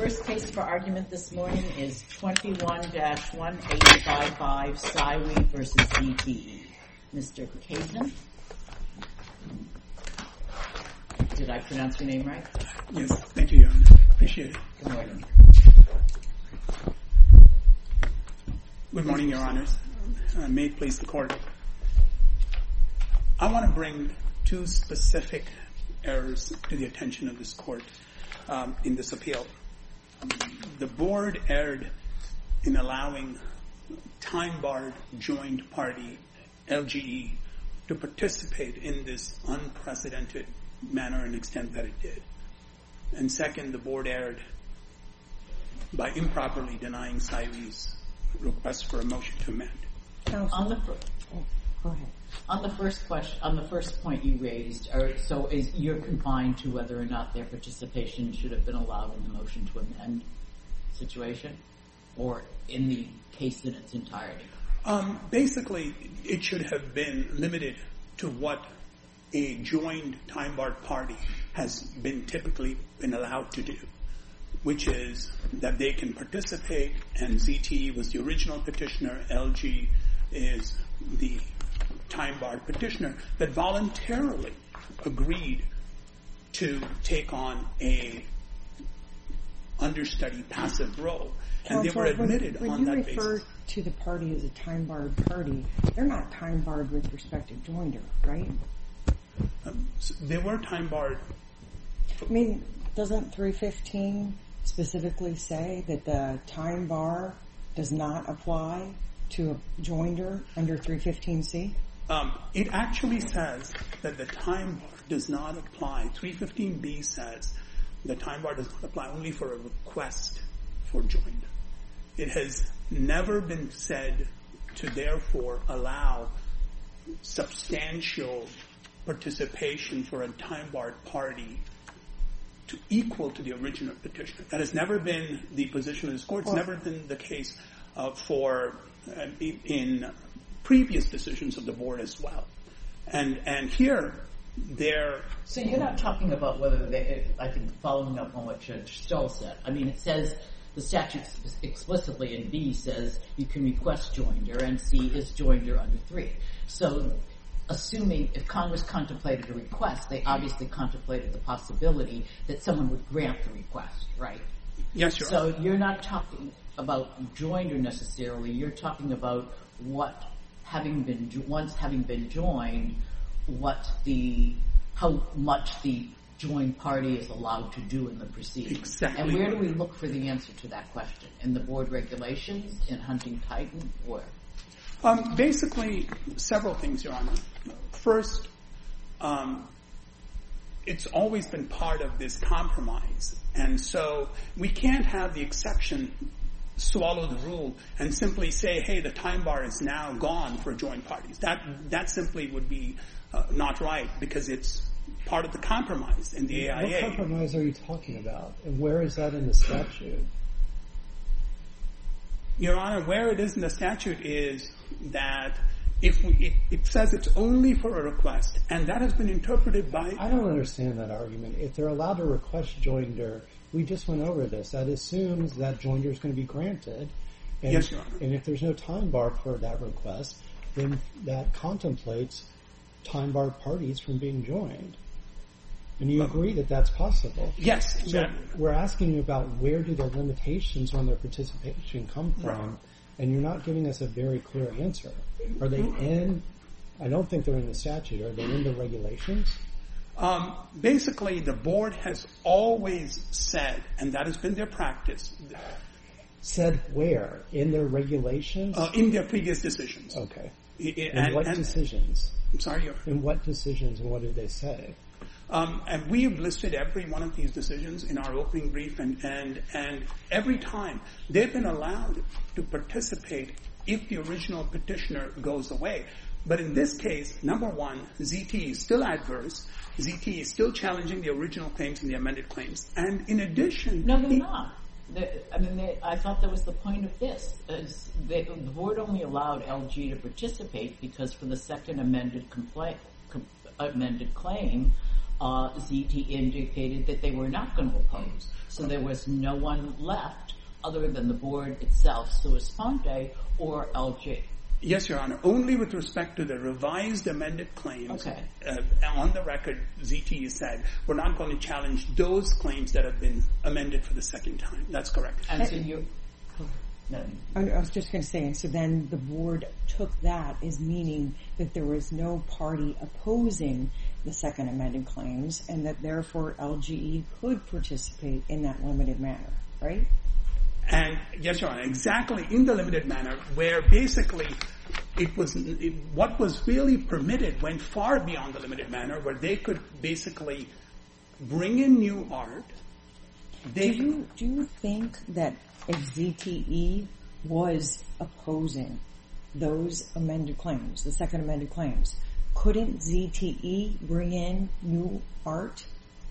First case for argument this morning is 21-1855 Saiwi v. ZTE. Mr. Kazin? Did I pronounce your name right? Yes, thank you, Your Honor. Appreciate it. Good morning. Good morning, Your Honors. May it please the Court. I want to bring two specific errors to the attention of this Court in this appeal. The Board erred in allowing time-barred joint party, LGE, to participate in this unprecedented manner and extent that it did. And second, the Board erred by improperly denying Saiwi's request for a motion to amend. On the first point you raised, so you're confined to whether or not their participation should have been allowed in the motion to amend situation, or in the case in its entirety? Basically, it should have been limited to what a joined time-barred party has been typically been allowed to do, which is that they can participate, and ZTE was the original petitioner, LG is the time-barred petitioner, that voluntarily agreed to take on a understudy passive role. And they were admitted on that basis. When you refer to the party as a time-barred party, they're not time-barred with respect to joinder, right? They were time-barred. I mean, doesn't 315 specifically say that the time bar does not apply to a joinder under 315C? It actually says that the time bar does not apply. 315B says the time bar does not apply only for a request for joinder. It has never been said to therefore allow substantial participation for a time-barred party to equal to the original petitioner. That has never been the position of this Court. It's never been the case in previous decisions of the Board as well. And here, So you're not talking about whether they, I think, following up on what Judge Stoll said. I mean, it says, the statute explicitly in B says you can request joinder, and C is joinder under 3. So assuming if Congress contemplated a request, they obviously contemplated the possibility that someone would grant the request, right? Yes, Your So Honor. you're not talking about joinder necessarily. You're talking about what, once having been joined, how much the joined party is allowed to do in the proceedings. Exactly. And where do we look for the answer to that question? In the Board regulations, in Hunting Titan, or? Basically, several things, Your Honor. First, it's always been part of this compromise. And so we can't have the exception swallow the rule and simply say, hey, the time bar is now gone for joint parties. That simply would be not right, because it's part of the compromise in the AIA. What compromise are you talking about? And where is that in the statute? Your Honor, where it is in the statute is that it says it's only for a request, and that has been interpreted by... I don't understand that argument. If they're allowed to request joinder, we just went over this. That assumes that joinder is going to be granted. And, yes, Your Honor. And if there's no time bar for that request, then that contemplates time-barred parties from being joined. And you agree that that's possible? Yes. So we're asking you about where do the limitations on their participation come from, right. And you're not giving us a very clear answer. Are they in... I don't think they're in the statute. Are they in the regulations? Basically, the Board has always said, and that has been their practice... Said where? In their regulations? In their previous decisions. Okay. In what decisions? I'm sorry, Your Honor. In what decisions, and what did they say? And we have listed every one of these decisions in our opening brief, and every time they've been allowed to participate if the original petitioner goes away. But in this case, number one, ZT is still adverse. ZT is still challenging the original claims and the amended claims. And in addition... No, they're not. I thought that was the point of this. The Board only allowed LG to participate because for the second amended claim, ZT indicated that they were not going to oppose. So there was no one left other than the board itself, sua sponte, or LG. Yes, Your Honor. Only with respect to the revised amended claims, Okay. On the record, ZTE said, we're not going to challenge those claims that have been amended for the second time. That's correct. And so you... No. I was just going to say, so then the board took that as meaning that there was no party opposing the second amended claims and that therefore LGE could participate in that limited manner, right? And yes, Your Honor, exactly in the limited manner where basically what was really permitted went far beyond the limited manner where they could basically bring in new art. Do you think that if ZTE was opposing those amended claims, the second amended claims, couldn't ZTE bring in new art?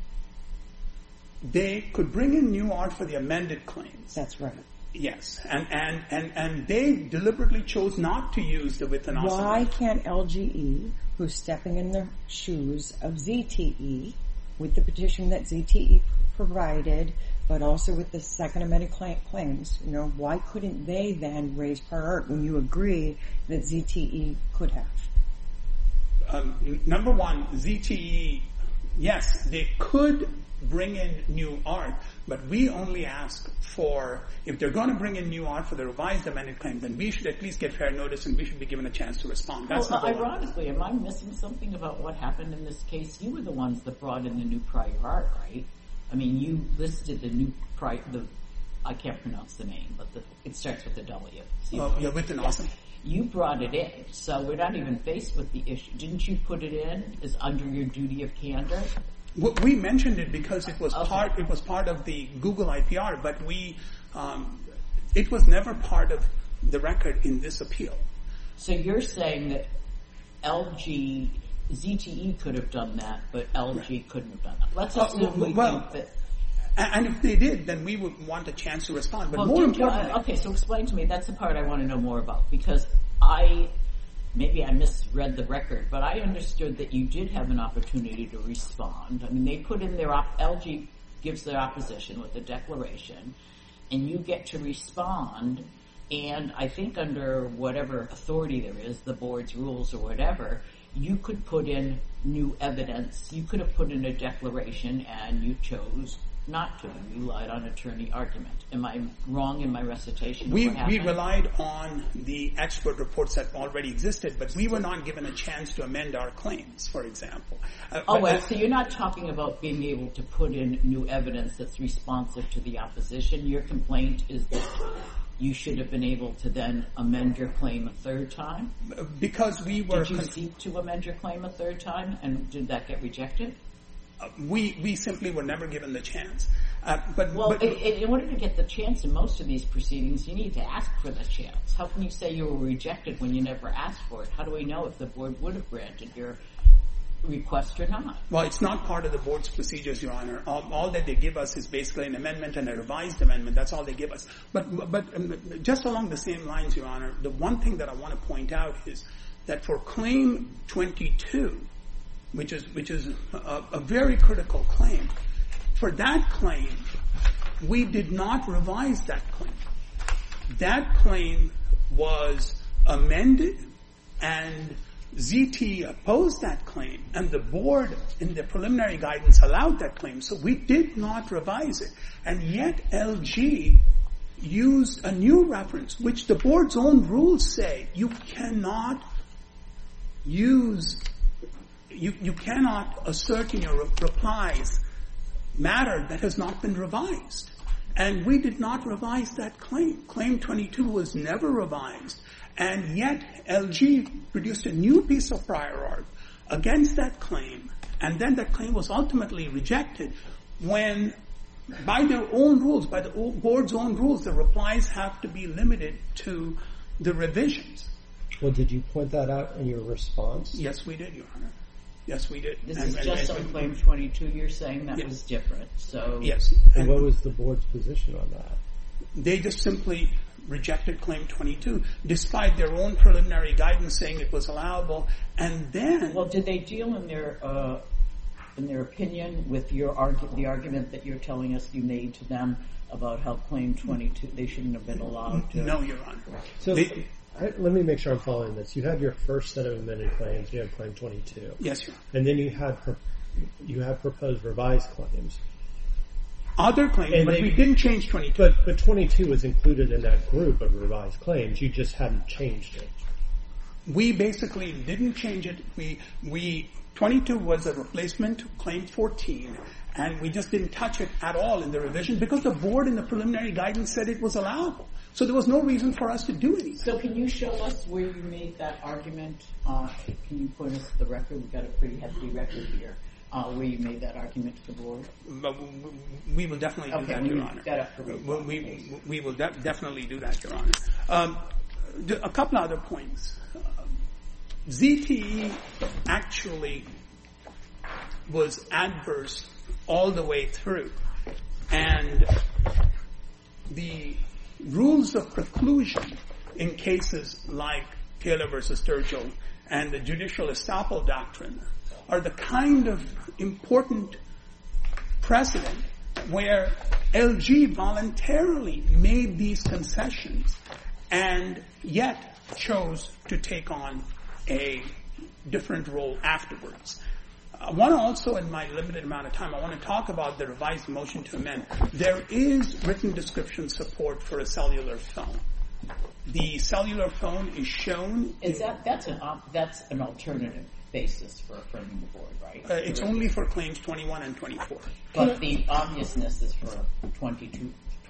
They could bring in new art for the amended claims. That's right. Yes, and they deliberately chose not to use the with and awesome. Why can't LGE, who's stepping in the shoes of ZTE, with the petition that ZTE provided, but also with the second amended claims, why couldn't they then raise prior art when you agree that ZTE could have? Number one, ZTE, yes, they could bring in new art, but we only ask for, if they're going to bring in new art for the revised amended claim, then we should at least get fair notice and we should be given a chance to respond. That's ironically, am I missing something about what happened in this case? You were the ones that brought in the new prior art, right? I mean, you listed the new I can't pronounce the name, but it starts with a W. Yeah, with an awesome. You brought it in, so we're not even faced with the issue. Didn't you put it in as under your duty of candor? We mentioned it because it was part of the Google IPR, but it was never part of the record in this appeal. So you're saying that ZTE could have done that, but LG couldn't have done that. Let's assume we think that. And if they did, then we would want a chance to respond. But more importantly, okay, so explain to me. That's the part I want to know more about because maybe I misread the record, but I understood that you did have an opportunity to respond. I mean, they put in LG gives their opposition with a declaration, and you get to respond. And I think under whatever authority there is, the board's rules or whatever, you could put in new evidence. You could have put in a declaration, and you chose not to. You relied on attorney argument. Am I wrong in my recitation? We relied on the expert reports that already existed, but we were not given a chance to amend our claims, for example. So you're not talking about being able to put in new evidence that's responsive to the opposition. Your complaint is that you should have been able to then amend your claim a third time? Because we were... Did you seek to amend your claim a third time, and did that get rejected? We simply were never given the chance. In order to get the chance in most of these proceedings, you need to ask for the chance. How can you say you were rejected when you never asked for it? How do we know if the board would have granted your request or not? Well, it's not part of the board's procedures, Your Honor. All that they give us is basically an amendment and a revised amendment. That's all they give us. But just along the same lines, Your Honor, the one thing that I want to point out is that for Claim 22, which is a very critical claim, for that claim, we did not revise that claim. That claim was amended, and ZT opposed that claim, and the board in the preliminary guidance allowed that claim, so we did not revise it. And yet LG used a new reference, which the board's own rules say you cannot use, you cannot assert in your replies matter that has not been revised. And we did not revise that claim. Claim 22 was never revised. And yet LG produced a new piece of prior art against that claim, and then that claim was ultimately rejected when, by their own rules, by the board's own rules, the replies have to be limited to the revisions. Well, did you point that out in your response? Yes, we did, Your Honor. Yes, we did. This is just on Claim 22 you're saying that was different. So yes. And what was the board's position on that? They just simply rejected Claim 22, despite their own preliminary guidance saying it was allowable. And then... Well, did they deal in their in their opinion with the argument that you're telling us you made to them about how Claim 22, they shouldn't have been allowed to? No, Your Honor. So let me make sure I'm following this. You had your first set of amended claims. You had Claim 22. Yes, Your Honor. And then you have proposed revised claims. Other claims, but we didn't change 22. But 22 was included in that group of revised claims. You just hadn't changed it. We basically didn't change it. 22 was a replacement to Claim 14, and we just didn't touch it at all in the revision because the board in the preliminary guidance said it was allowable. So there was no reason for us to do anything. So can you show us where you made that argument? Can you point us to the record? We've got a pretty hefty record here. Where you made that argument to the board? But we will definitely do that, Your Honor. We will definitely do that, Your Honor. A couple other points. ZTE actually was adverse all the way through. And the rules of preclusion in cases like Taylor versus Sturgill and the judicial estoppel doctrine are the kind of important precedent where LG voluntarily made these concessions and yet chose to take on a different role afterwards. I want to also, in my limited amount of time, I want to talk about the revised motion to amend. There is written description support for a cellular phone. The cellular phone is shown. That's an alternative basis for affirming the board, right? It's only for claims 21 and 24. But the obviousness is for 20 to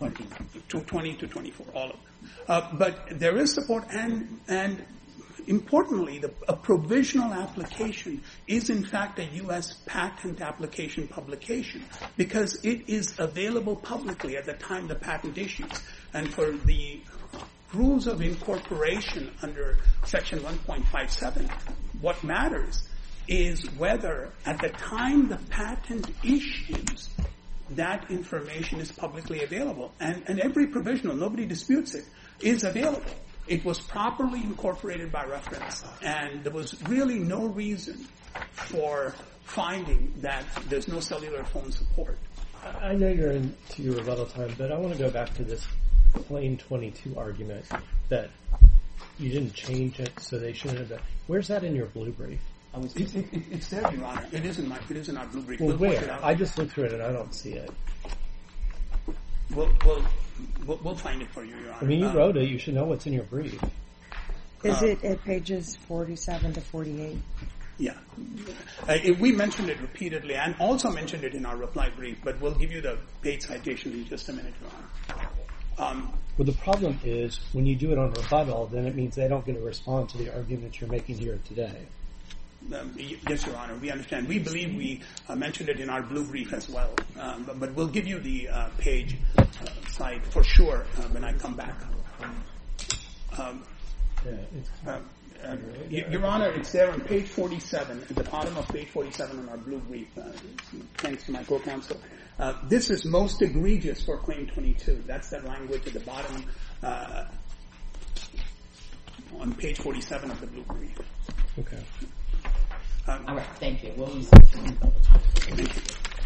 24, all of them. But there is support, and importantly, a provisional application is in fact a U.S. patent application publication because it is available publicly at the time the patent issues. And for the rules of incorporation under Section 1.57, what matters is whether at the time the patent issues, that information is publicly available. And every provisional, nobody disputes it, is available. It was properly incorporated by reference, and there was really no reason for finding that there's no cellular phone support. I know you're into your rebuttal time, but I want to go back to this Claim 22 argument that you didn't change it, so they shouldn't have done. Where's that in your blue brief? It's there, Your Honor. It is in our blue brief. Well, where? I just looked through it and I don't see it. We'll find it for you, Your Honor. I mean, you wrote it. You should know what's in your brief. Is it at pages 47 to 48? Yeah. We mentioned it repeatedly and also mentioned it in our reply brief, but we'll give you the page citation in just a minute, Your Honor. Well, the problem is when you do it on rebuttal, then it means they don't get to respond to the argument you're making here today. Yes, Your Honor, we understand. We believe we mentioned it in our blue brief as well, but we'll give you the page site for sure when I come back. Your Honor, it's there on page 47, at the bottom of page 47 in our blue brief, thanks to my co-counsel. This is most egregious for Claim 22. That's that language at the bottom on page 47 of the blue brief. Okay. All right, thank you. We'll use thank you.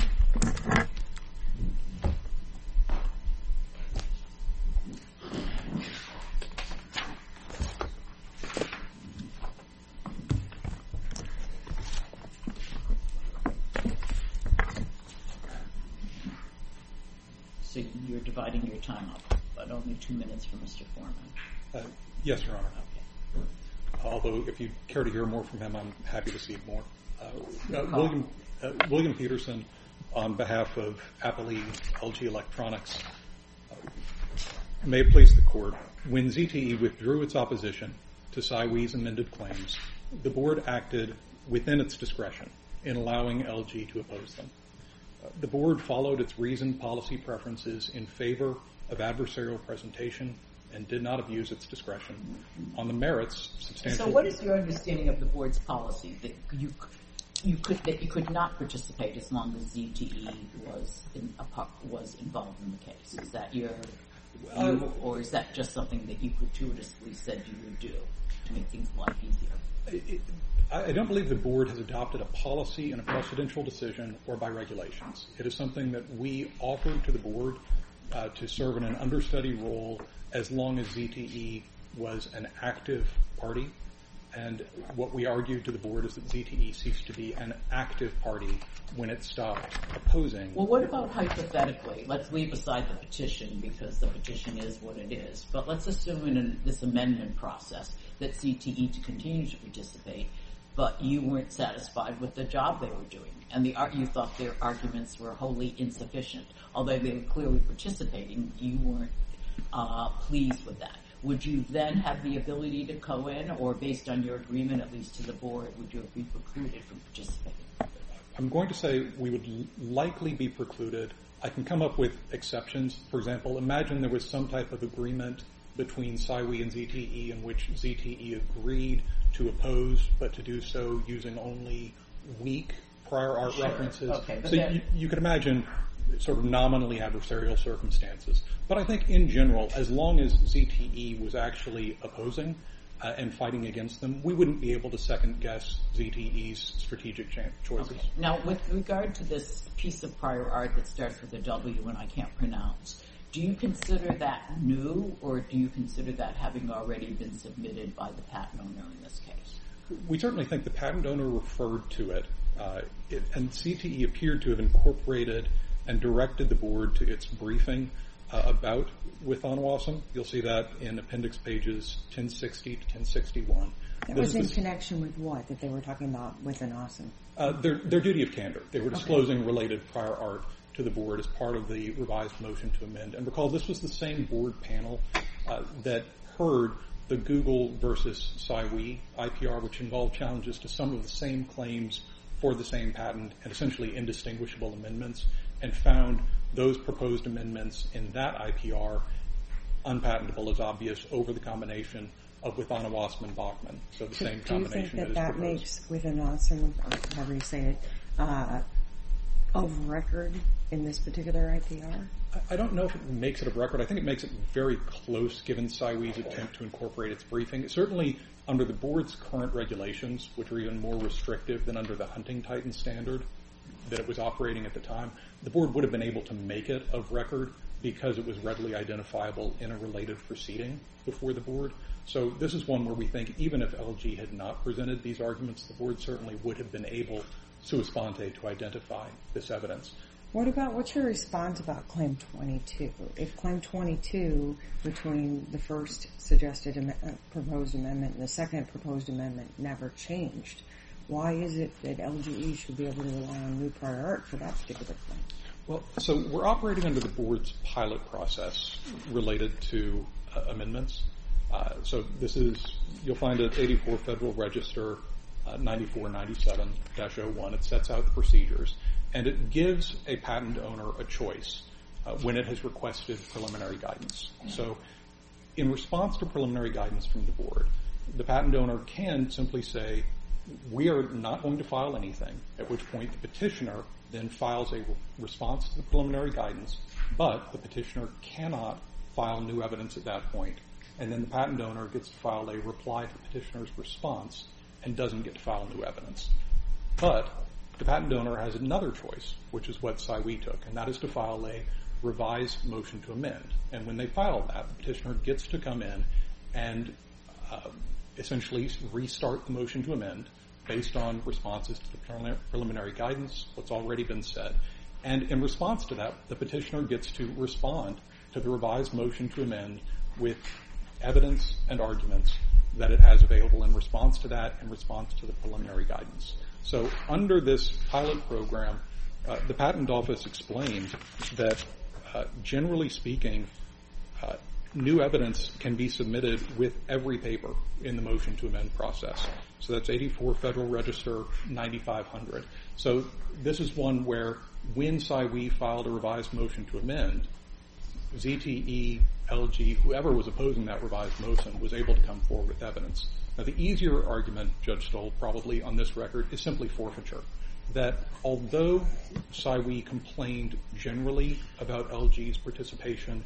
So you're dividing your time up, but only 2 minutes for Mr. Foreman. Yes, Your Honor. Although, if you care to hear more from him, I'm happy to see more. William Peterson, on behalf of Applee LG Electronics, may it please the Court, when ZTE withdrew its opposition to Saiwi's amended claims, the Board acted within its discretion in allowing LG to oppose them. The Board followed its reasoned policy preferences in favor of adversarial presentation and did not abuse its discretion. On the merits, substantial... So what is your understanding of the Board's policy that you could not participate as long as ZTE was involved in the case? Is that your Or is that just something that you gratuitously said you would do to make things a lot easier? I don't believe the board has adopted a policy in a precedential decision or by regulations. It is something that we offered to the board to serve in an understudy role as long as ZTE was an active party. And what we argued to the board is that ZTE ceased to be an active party when it stopped opposing. Well, what about hypothetically? Let's leave aside the petition because the petition is what it is. But let's assume in this amendment process that ZTE continued to participate, but you weren't satisfied with the job they were doing, and you thought their arguments were wholly insufficient. Although they were clearly participating, you weren't pleased with that. Would you then have the ability to go in, or based on your agreement, at least to the board, would you be precluded from participating? I'm going to say we would likely be precluded. I can come up with exceptions. For example, imagine there was some type of agreement between SIWE and ZTE in which ZTE agreed to oppose, but to do so using only weak prior art references. Okay, so you could imagine sort of nominally adversarial circumstances. But I think in general, as long as ZTE was actually opposing and fighting against them, we wouldn't be able to second-guess ZTE's strategic choices. Okay. Now, with regard to this piece of prior art that starts with a W and I can't pronounce, do you consider that new, or do you consider that having already been submitted by the patent owner in this case? We certainly think the patent owner referred to it, and ZTE appeared to have incorporated and directed the board to its briefing about with Onawasm. You'll see that in appendix pages 1060 to 1061. That was in connection with what that they were talking about with Onawasm? Their duty of candor. They were disclosing related prior art to the board as part of the revised motion to amend. And recall, this was the same board panel that heard the Google versus SIWE IPR, which involved challenges to some of the same claims for the same patent and essentially indistinguishable amendments, and found those proposed amendments in that IPR unpatentable as obvious over the combination of with Onawasm and Bachman. So the same combination. Do you think that makes with Onawasm, however you say it, of record in this particular IPR? I don't know if it makes it of record. I think it makes it very close given SIWE's attempt to incorporate its briefing. Certainly under the board's current regulations, which are even more restrictive than under the Hunting Titan standard that it was operating at the time, the board would have been able to make it of record because it was readily identifiable in a related proceeding before the board. So this is one where we think even if LG had not presented these arguments, the board certainly would have been able sua sponte to identify this evidence. What's your response about Claim 22? If Claim 22, between the first suggested proposed amendment and the second proposed amendment, never changed, why is it that LGE should be able to rely on new prior art for that particular claim? Well, so we're operating under the board's pilot process related to amendments. So this is, you'll find it 84 Federal Register 9497-01. It sets out the procedures, and it gives a patent owner a choice when it has requested preliminary guidance. So in response to preliminary guidance from the board, the patent owner can simply say, we are not going to file anything, at which point the petitioner then files a response to the preliminary guidance, but the petitioner cannot file new evidence at that point, and then the patent owner gets to file a reply to the petitioner's response and doesn't get to file new evidence. But the patent owner has another choice, which is what SIWE took, and that is to file a revised motion to amend. And when they file that, the petitioner gets to come in and essentially restart the motion to amend based on responses to the preliminary guidance, what's already been said. And in response to that, the petitioner gets to respond to the revised motion to amend with evidence and arguments that it has available in response to that, in response to the preliminary guidance. So under this pilot program, the Patent Office explained that generally speaking, new evidence can be submitted with every paper in the motion to amend process. So that's 84 Federal Register 9500. So this is one where when SIWE filed a revised motion to amend, ZTE, LG, whoever was opposing that revised motion was able to come forward with evidence. Now the easier argument, Judge Stoll, probably on this record is simply forfeiture. That although SIWE complained generally about LG's participation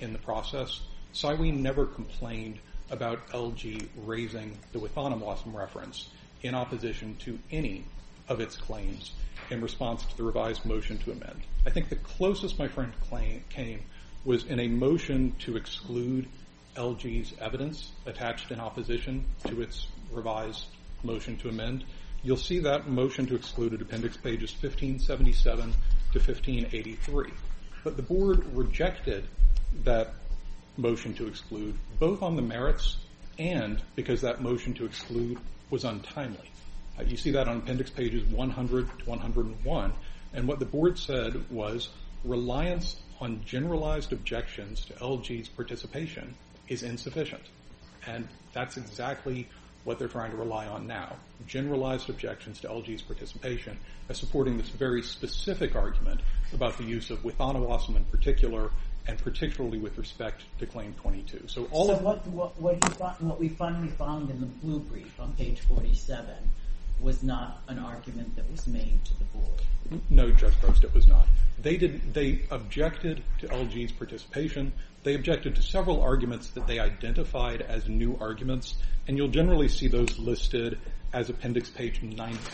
in the process, Saiwi never complained about LG raising the Withanam-Wasm reference in opposition to any of its claims in response to the revised motion to amend. I think the closest my friend came was in a motion to exclude LG's evidence attached in opposition to its revised motion to amend. You'll see that motion to exclude at appendix pages 1577 to 1583. But the board rejected that motion to exclude, both on the merits and because that motion to exclude was untimely. You see that on appendix pages 100 to 101. And what the board said was reliance on generalized objections to LG's participation is insufficient. And that's exactly what they're trying to rely on now. Generalized objections to LG's participation as supporting this very specific argument about the use of Withanam-Wasm in particular, and particularly with respect to Claim 22. So what we finally found in the blue brief on page 47 was not an argument that was made to the board. No, Judge Prost, it was not. They objected to LG's participation. They objected to several arguments that they identified as new arguments, and you'll generally see those listed as appendix page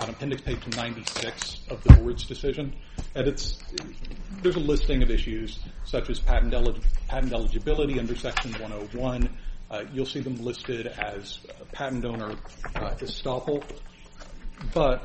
96 of the board's decision. And there's a listing of issues such as patent eligibility under Section 101. You'll see them listed as patent owner estoppel. But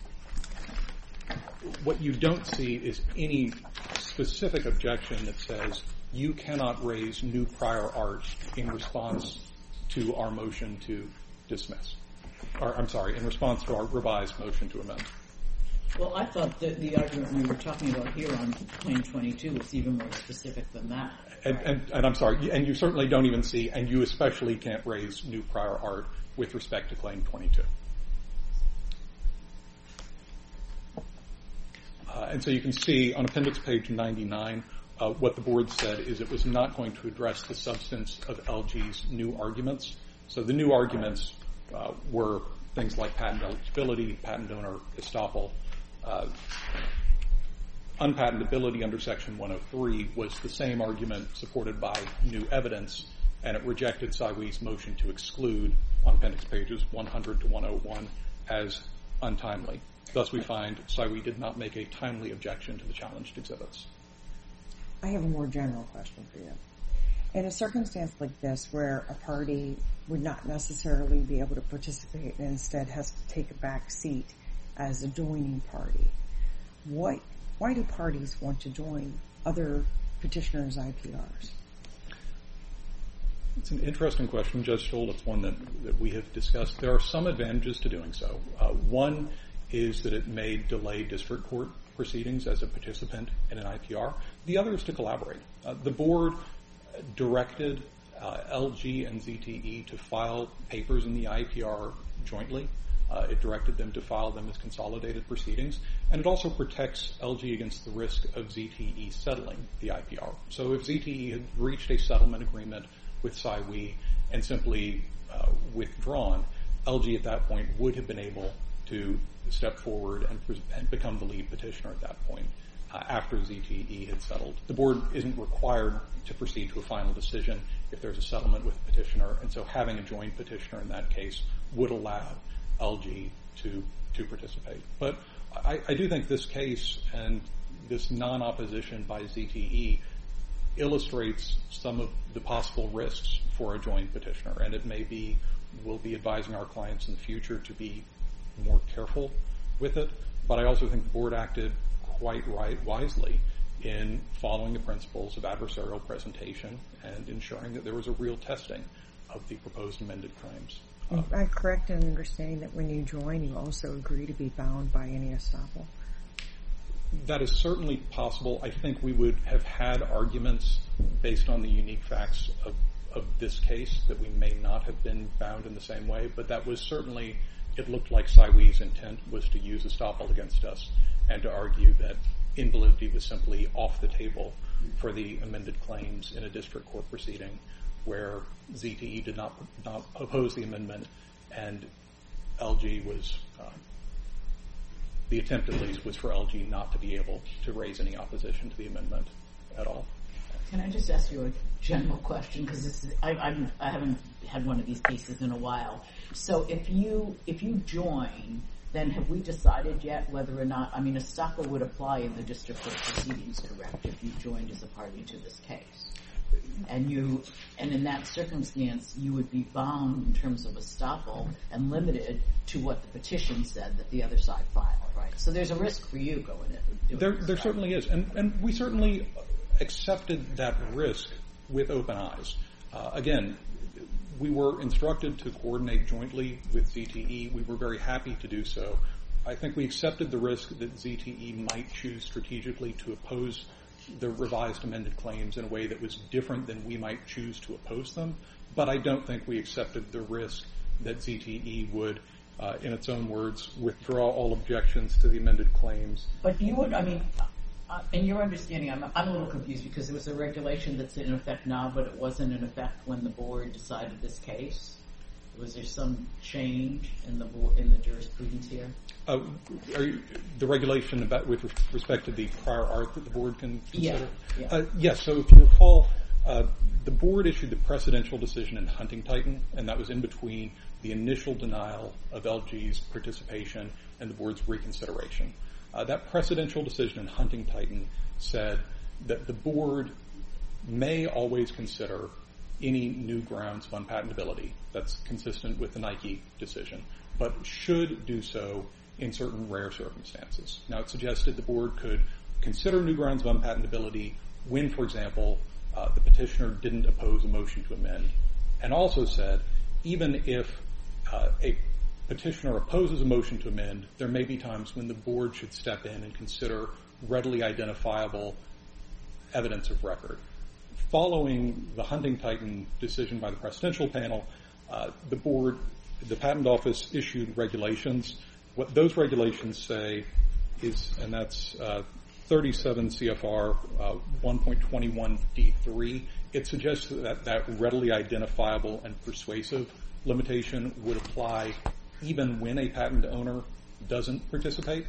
what you don't see is any specific objection that says you cannot raise new prior art in response to our motion to dismiss. In response to our revised motion to amend. Well, I thought that the argument we were talking about here on Claim 22 was even more specific than that. And I'm sorry, and you certainly don't even see, and you especially can't raise new prior art with respect to Claim 22. And so you can see on appendix page 99, what the board said is it was not going to address the substance of LG's new arguments. So the new arguments were things like patent eligibility, patent owner estoppel. Unpatentability under Section 103 was the same argument supported by new evidence, and it rejected Saiwi's motion to exclude on appendix pages 100 to 101 as untimely. Thus, we find Saiwi did not make a timely objection to the challenged exhibits. I have a more general question for you. In a circumstance like this where a party would not necessarily be able to participate and instead has to take a back seat as a joining party, why do parties want to join other petitioners' IPRs? It's an interesting question, Judge Stoll. It's one that we have discussed. There are some advantages to doing so. One is that it may delay district court proceedings as a participant in an IPR. The other is to collaborate. The board directed LG and ZTE to file papers in the IPR jointly. It directed them to file them as consolidated proceedings, and it also protects LG against the risk of ZTE settling the IPR. So if ZTE had reached a settlement agreement with Saiwi and simply withdrawn, LG at that point would have been able to step forward and become the lead petitioner at that point after ZTE had settled. The board isn't required to proceed to a final decision if there's a settlement with the petitioner, and so having a joint petitioner in that case would allow LG to participate. But I do think this case and this non-opposition by ZTE illustrates some of the possible risks for a joint petitioner, and we'll be advising our clients in the future to be more careful with it. But I also think the board acted quite wisely in following the principles of adversarial presentation and ensuring that there was a real testing of the proposed amended claims. Am I correct in understanding that when you join, you also agree to be bound by any estoppel? That is certainly possible. I think we would have had arguments based on the unique facts of this case that we may not have been bound in the same way, but that was certainly, it looked like Saiwi's intent was to use estoppel against us and to argue that invalidity was simply off the table for the amended claims in a district court proceeding where ZTE did not oppose the amendment, and LG was, the attempt at least was for LG not to be able to raise any opposition to the amendment at all. Can I just ask you a general question? Because I haven't had one of these cases in a while. So if you join, then have we decided yet whether or not, estoppel would apply in the district court proceedings, correct, if you joined as a party to this case? And in that circumstance, you would be bound in terms of estoppel and limited to what the petition said that the other side filed, right? So there's a risk for you going in. There certainly is. And we certainly accepted that risk with open eyes. Again, we were instructed to coordinate jointly with ZTE. We were very happy to do so. I think we accepted the risk that ZTE might choose strategically to oppose the revised amended claims in a way that was different than we might choose to oppose them. But I don't think we accepted the risk that ZTE would, in its own words, withdraw all objections to the amended claims. But you would, in your understanding, I'm a little confused because there was a regulation that's in effect now, but it wasn't in effect when the board decided this case. Was there some change in the jurisprudence here? The regulation with respect to the prior art that the board can consider? Yeah. Yes, so if you recall, the board issued the precedential decision in Hunting Titan, and that was in between the initial denial of LG's participation and the board's reconsideration. That precedential decision in Hunting Titan said that the board may always consider any new grounds of unpatentability. That's consistent with the Nike decision, but should do so in certain rare circumstances. Now, it suggested the board could consider new grounds of unpatentability when, for example, the petitioner didn't oppose a motion to amend, and also said even if a petitioner opposes a motion to amend, there may be times when the board should step in and consider readily identifiable evidence of record. Following the Hunting Titan decision by the precedential panel, the Patent Office issued regulations. What those regulations say is, and that's 37 CFR 1.21D3, it suggests that readily identifiable and persuasive limitation would apply even when a patent owner doesn't participate.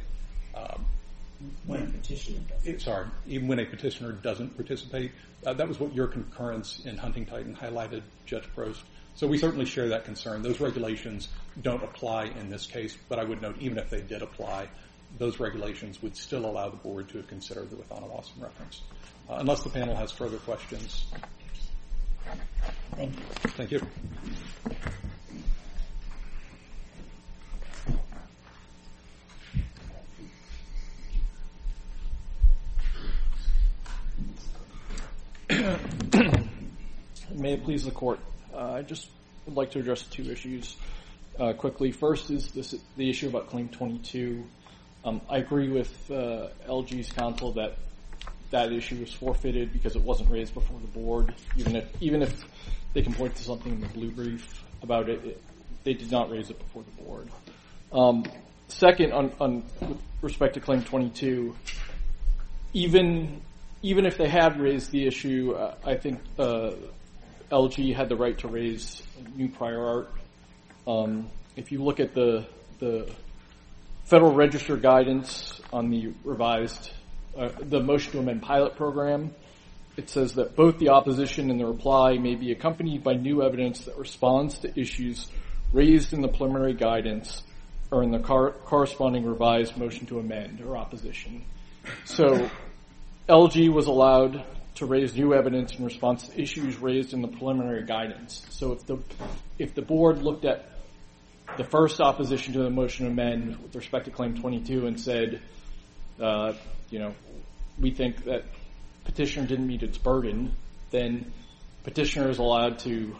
Even when a petitioner doesn't participate. That was what your concurrence in Hunting Titan highlighted, Judge Prost. So we certainly share that concern. Those regulations don't apply in this case, but I would note even if they did apply, those regulations would still allow the board to consider the Withana-Wasson reference. Unless the panel has further questions. Thank you. Thank you. May it please the court. I just would like to address two issues quickly. First is the issue about Claim 22. I agree with LG's counsel that that issue was forfeited because it wasn't raised before the board. Even if they can point to something in the blue brief about it, they did not raise it before the board. Second, on with respect to Claim 22, even if they had raised the issue, I think LG had the right to raise new prior art. If you look at the Federal Register guidance on the revised, the motion to amend pilot program, it says that both the opposition and the reply may be accompanied by new evidence that responds to issues raised in the preliminary guidance or in the corresponding revised motion to amend or opposition. So LG was allowed to raise new evidence in response to issues raised in the preliminary guidance. So if the board looked at the first opposition to the motion to amend with respect to Claim 22 and said, we think that petitioner didn't meet its burden, then petitioner is allowed to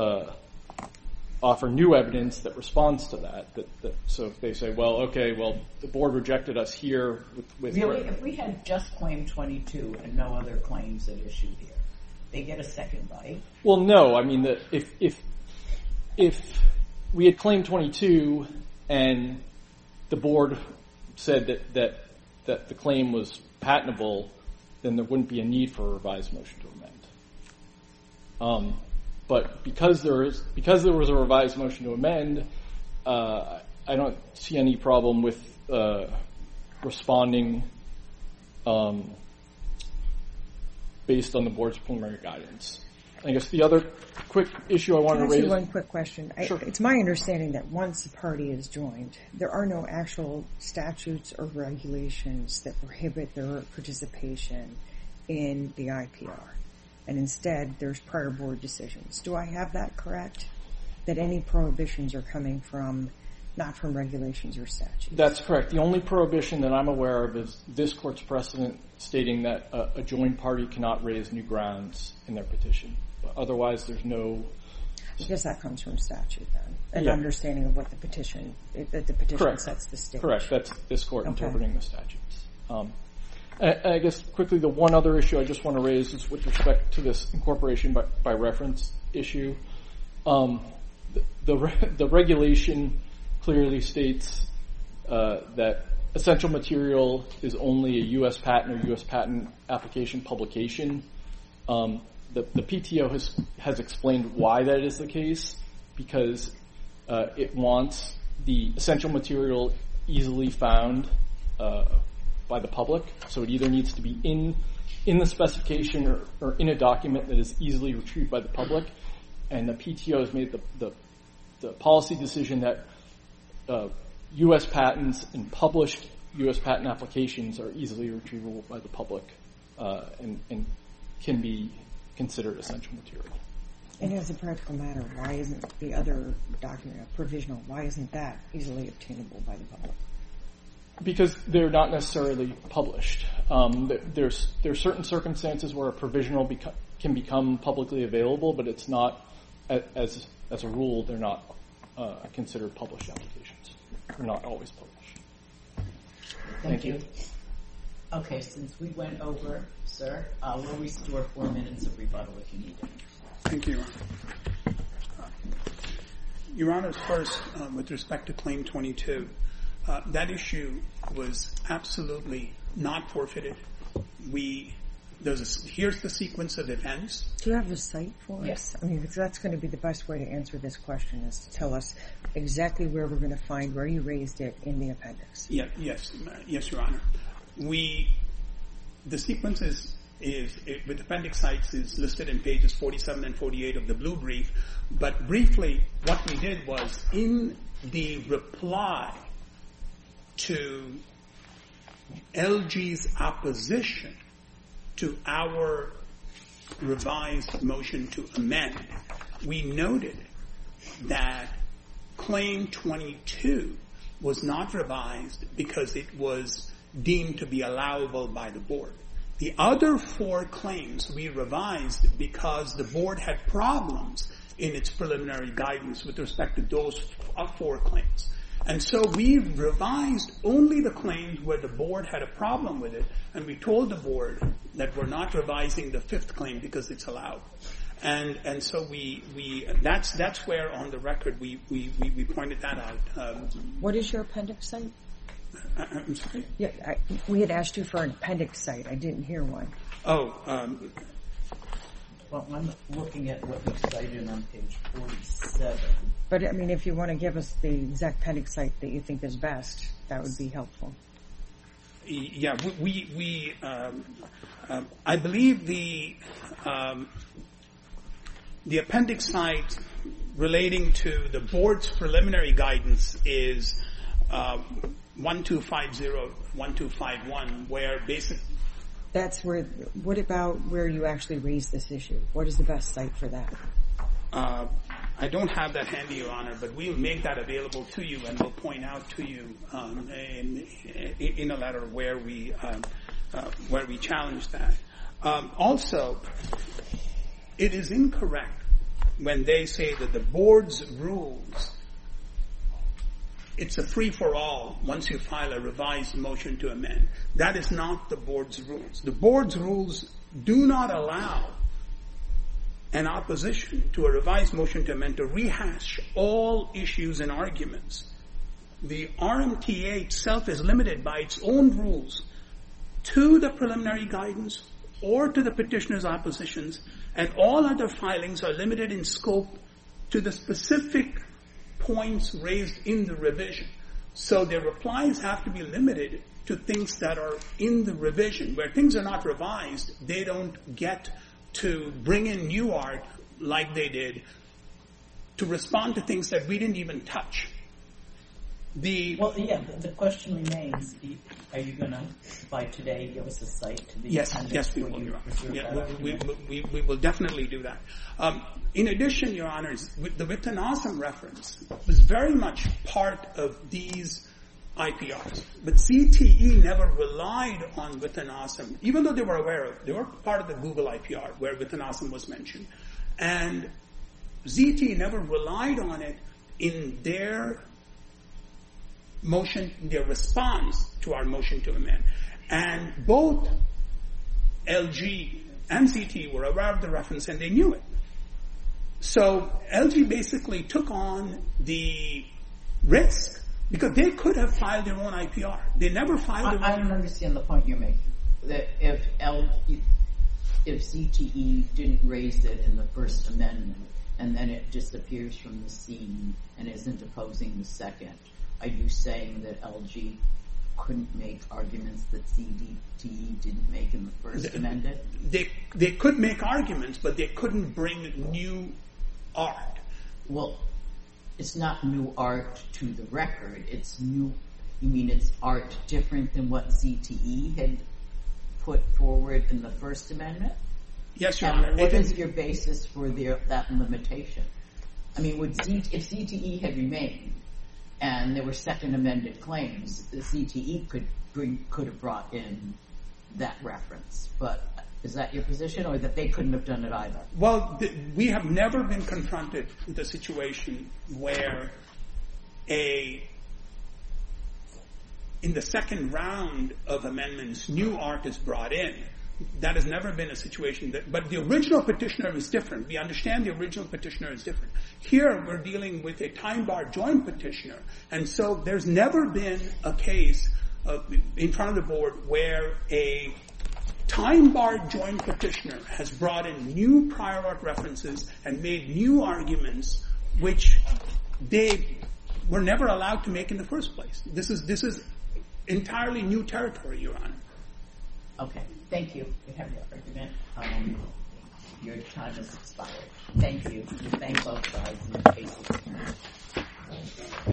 offer new evidence that responds to that. So if they say, the board rejected us here with really, if we had just Claim 22 and no other claims at issue here, they get a second bite? Well, no. I mean, if we had Claim 22 and the board said that the claim was patentable, then there wouldn't be a need for a revised motion to amend. But because there was a revised motion to amend, I don't see any problem with responding based on the board's preliminary guidance. I guess the other quick issue I wanted to raise... Can I ask you one quick question? Sure. It's my understanding that once a party is joined, there are no actual statutes or regulations that prohibit their participation in the IPR. And instead, there's prior board decisions. Do I have that correct? That any prohibitions are coming from, not from regulations or statutes? That's correct. The only prohibition that I'm aware of is this court's precedent stating that a joined party cannot raise new grounds in their petition. But otherwise, there's no... I guess that comes from statute then. An Yeah. understanding of what the petition, that the petition Correct. sets the stage. Correct. That's this court Okay. interpreting the statutes. And I guess quickly, the one other issue I just want to raise is with respect to this incorporation by reference issue. The regulation clearly states that essential material is only a U.S. patent or U.S. patent application publication. The PTO has explained why that is the case, because it wants the essential material easily found by the public. So it either needs to be in the specification or in a document that is easily retrieved by the public. And the PTO has made the policy decision that U.S. patents and published U.S. patent applications are easily retrievable by the public and can be considered essential material. And as a practical matter, why isn't the other document, provisional, why isn't that easily obtainable by the public? Because they're not necessarily published. There's certain circumstances where a provisional can become publicly available, but it's not, as a rule, they're not considered published applications. They're not always published. Thank you. Okay, since we went over, sir, we'll restore 4 minutes of rebuttal if you need it. Thank you, Your Honor. Your Honor, first, with respect to Claim 22, that was absolutely not forfeited. Here's the sequence of events. Do you have a site for us? Yes. I mean, because that's going to be the best way to answer this question, is to tell us exactly where we're going to find where you raised it in the appendix. Yes, Your Honor. The sequence is with appendix sites is listed in pages 47 and 48 of the blue brief. But briefly, what we did was in the reply to LG's opposition to our revised motion to amend, we noted that Claim 22 was not revised because it was deemed to be allowable by the board. The other 4 claims we revised because the board had problems in its preliminary guidance with respect to those 4 claims. And so we revised only the claims where the board had a problem with it, and we told the board that we're not revising the 5th claim because it's allowed. And so that's where on the record we pointed that out. What is your appendix site? I'm sorry? Yeah, we had asked you for an appendix site. I didn't hear one. Oh, Well, I'm looking at what we cited on page 47. But, I mean, if you want to give us the exact appendix site that you think is best, that would be helpful. yeah, I believe the appendix site relating to the board's preliminary guidance is 1250, 1251, where basically... That's where, what about where you actually raised this issue? What is the best site for that? I don't have that handy, Your Honor, but we'll make that available to you, and we'll point out to you in a letter where we challenge that. Also, it is incorrect when they say that the board's rules, it's a free-for-all once you file a revised motion to amend. That is not the board's rules. The board's rules do not allow an opposition to a revised motion to amend to rehash all issues and arguments. The RMTA itself is limited by its own rules to the preliminary guidance or to the petitioner's oppositions, and all other filings are limited in scope to the specific points raised in the revision. So their replies have to be limited to things that are in the revision. Where things are not revised, they don't get to bring in new art like they did to respond to things that we didn't even touch. The question remains, are you going to, by today, give us a cite to the Yes, we will, Your Honor. Yeah, we will definitely do that. In addition, Your Honors, the Vittanasam reference was very much part of these IPRs. But ZTE never relied on Vittanasam, even though they were aware of it. They were part of the Google IPR where Vittanasam was mentioned. And ZTE never relied on it in their motion, their response to our motion to amend. And both LG and ZTE were aware of the reference and they knew it. So LG basically took on the risk because they could have filed their own IPR. They never filed their own. I don't understand the point you're making. That if ZTE didn't raise it in the First Amendment and then it disappears from the scene and isn't opposing the second, are you saying that LG couldn't make arguments that ZTE didn't make in the First Amendment? They could make arguments, but they couldn't bring new art. Well, it's not new art to the record. It's new. You mean it's art different than what ZTE had put forward in the First Amendment? Yes, Your Honor. What is your basis for that limitation? I mean, if ZTE had remained and there were Second Amendment claims, the ZTE could have brought in that reference. But is that your position, or that they couldn't have done it either? Well, we have never been confronted with a situation where in the second round of amendments, new art is brought in. That has never been a situation but the original petitioner is different. We understand the original petitioner is different. Here, we're dealing with a time-barred joint petitioner. And so there's never been a case in front of the board where a time-barred joint petitioner has brought in new prior art references and made new arguments which they were never allowed to make in the first place. This is entirely new territory, Your Honor. Okay, thank you. We have your argument. Your time has expired. Thank you. We thank both sides in the cases.